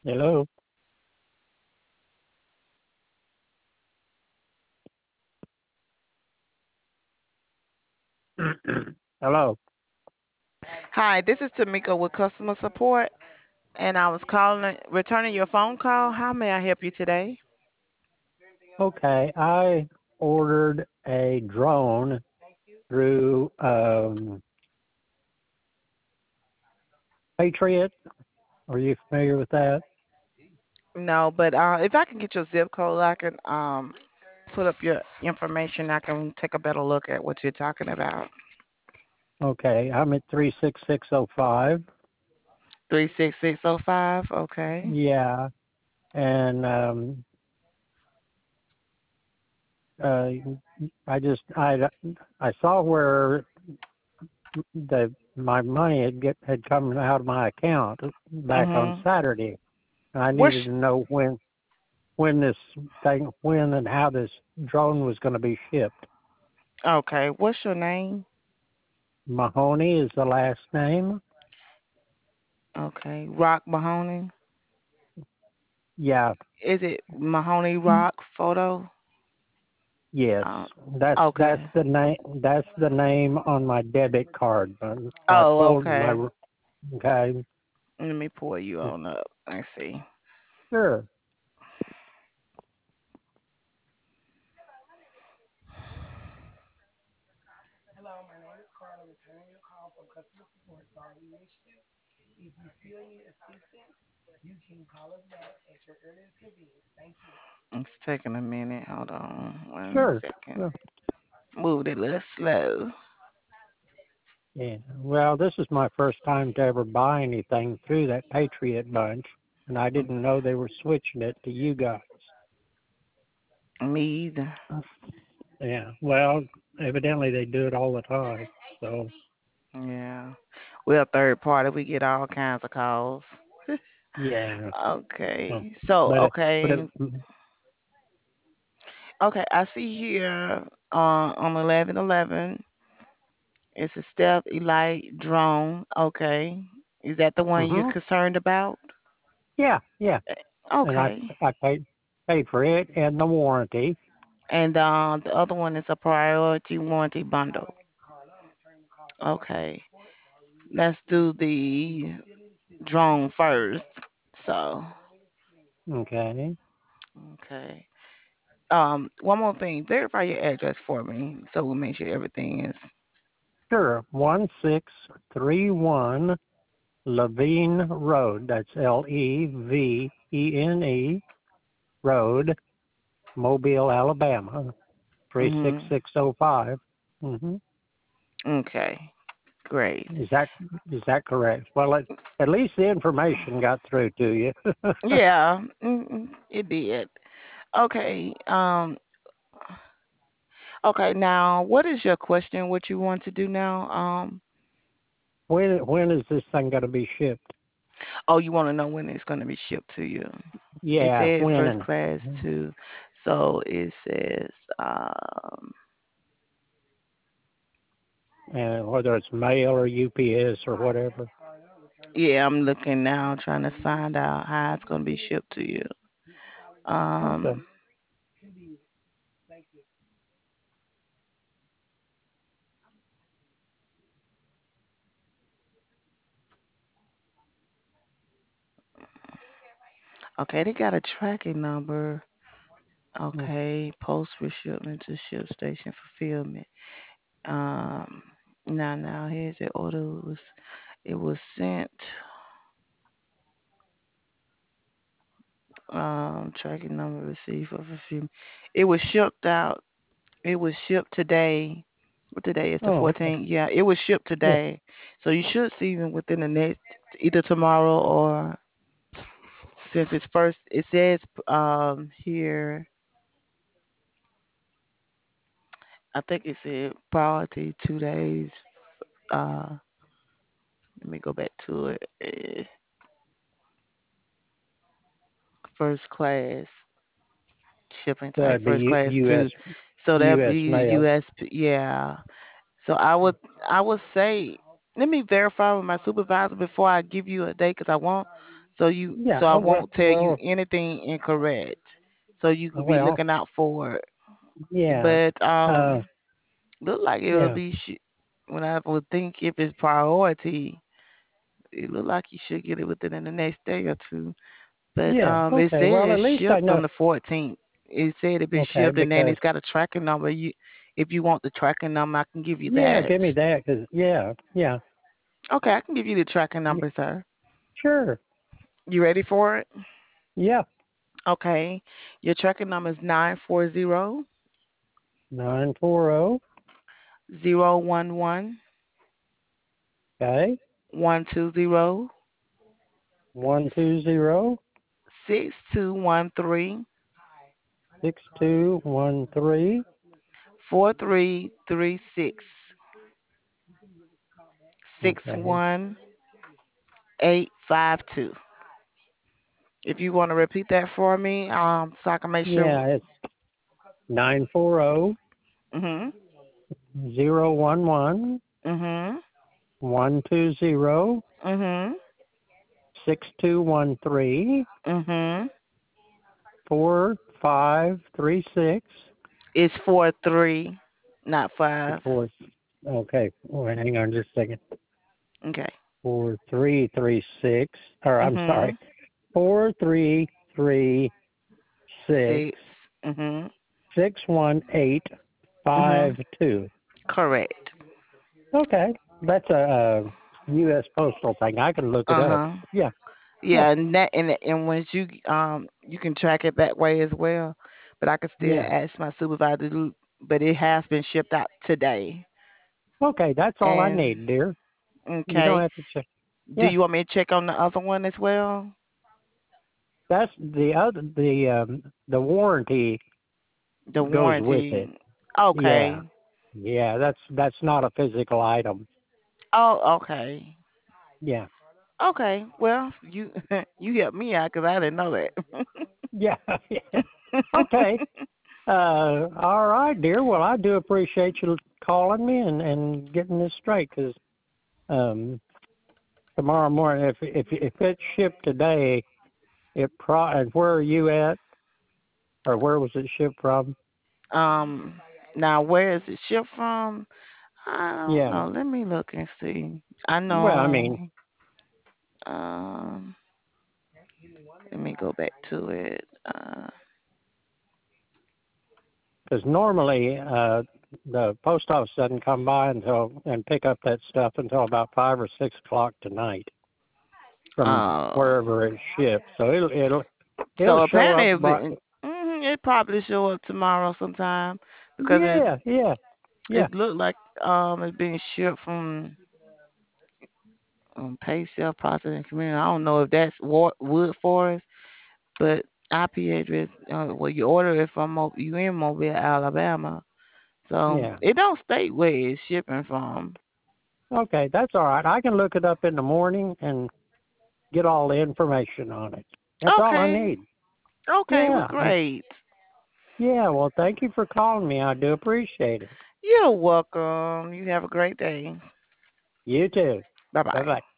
Hello. Hello. Hi, this is Tamika with customer support, and I was calling, returning your phone call. How may I help you today? Okay, I ordered a drone through Patriot. Are you familiar with that? No, but if I can get your zip code, I can put up your information. I can take a better look at what you're talking about. Okay, I'm at 36605. 36605. Okay. Yeah, and uh, I saw where the my money had come out of my account back on Mhm. Saturday. I needed What's to know when and how this drone was going to be shipped. okay? What's your name? Mahoney is the last name. Okay, Rock Mahoney. Yeah, Is it Mahoney Rock photo? yes. Uh, That's okay. the name. That's the name on my debit card. I Oh, pulled my. okay. Okay. Let me pull you on up. Let's see. Sure. It's taking a minute. Hold on one Sure. second. Sure. Moved it a little slow. Yeah. Well, this is my first time to ever buy anything through that Patriot bunch, and I didn't know they were switching it to you guys. Me either. Yeah. Well, evidently they do it all the time. So Yeah. We're a third party. We get all kinds of calls. yeah. Well, Okay. So, but okay. Okay. I see here on 11/11, it's a Stealth Elite drone. Okay. Is that the one you're mm-hmm. concerned about? Yeah. And Okay. I paid for it and the warranty. And the other one is a priority warranty bundle. Okay. Let's do the drone first. So, Okay. okay. One more thing. Verify your address for me so we'll make sure everything is. Sure. 1631 Levine Road. That's Levene Road, Mobile, Alabama. Mhm. 36605. Mm-hmm. Okay. Great. Is that is that correct? Well, at least the information got through to you. Yeah, it did. Okay. Okay. Now, what is your question? What you want to do now? When is this thing going to be shipped? Oh, you want to know when it's going to be shipped to you? It Yeah, said when first class too, so it says and whether it's mail or UPS or whatever. yeah, I'm looking now trying to find out how it's going to be shipped to you. Okay. Um, okay, they got a tracking number. Okay, post for shipment to ship station fulfillment. Um, now here's the order. It was sent. Tracking number received for fulfillment. It was shipped out. It was shipped today. What today is the Oh, okay. 14th? Yeah, it was shipped Yeah. today. So you should see them within the next either tomorrow or since it's first. It says here. I think it said priority 2 days. Uh, let me go back to it. First class shipping type, The first class U.S. too. So that U.S. be mail. USP, yeah. So I would say, let me verify with my supervisor before I give you a date, because I want Yeah. So I Oh, well, won't tell you anything incorrect. So you could be well, looking out for it. yeah. But Uh, look like it'll yeah. be when I would think if it's priority, it look like you should get it within the next day or two. But Yeah. it Okay. said Well, at it's least I shipped know. on the 14th. It said it been Okay, shipped, and then because it's got a tracking number. If you want the tracking number, I can give you yeah, that. give me that. Cause yeah, yeah, Okay, I can give you the tracking yeah. number, sir. Sure. You ready for it? Yeah. Okay. Your tracking number is 940 940. 011 Okay. 120 120 6213 6213. 4336 Okay. 61852. If you want to repeat that for me, so I can make sure. Yeah, it's 940 Mhm. 011 Mhm. 120 Mhm. 6213 Mhm. 4536. It's 43, not 5. Four. Okay. Wait, hang on just a second. Okay. 4336. Or I'm sorry. Mhm. 4336 6. Mhm. Mhm. 61852. Correct. Okay. That's a U.S. postal thing. I can look it up. Uh-huh. Yeah. Yeah. Yeah, and once you can track it that way as well, but I could still Yeah. ask my supervisor but it has been shipped out today. Okay. That's all I And need, dear. You don't okay. have to check. Do Yeah. you want me to check on the other one as well? That's the warranty The goes with it. warranty. Yeah. Okay. Yeah. That's not a physical item. Oh, okay. Yeah. Okay. Well, you you helped me out because I didn't know that. Yeah. Yeah. Okay. All right, dear. Well, I do appreciate you calling me and getting this straight because um, tomorrow morning, if it's shipped today, and where are you at, or where was it shipped from? um, Now where is it shipped from? I don't Yeah. know. Let me look and see. I Well, I mean, know. Um, Let me go back to it. because normally the post office doesn't come by and pick up that stuff until about 5 or 6 o'clock tonight from uh, wherever it's shipped. So it'll so show apparently up. By, it probably show up tomorrow sometime because yeah, yeah, yeah. it looked like it's being shipped from Pay Self Processing Community. I don't know if that's Wood Forest, but IP address. Well, you order it from you in Mobile, Alabama, so Yeah. it don't state where it's shipping from. Okay, that's all right. I can look it up in the morning and get all the information on it. That's all I Okay, need. okay, well, Yeah. great. Yeah, well, thank you for calling me. I do appreciate it. You're welcome. You have a great day. You too. Bye bye. Bye-bye.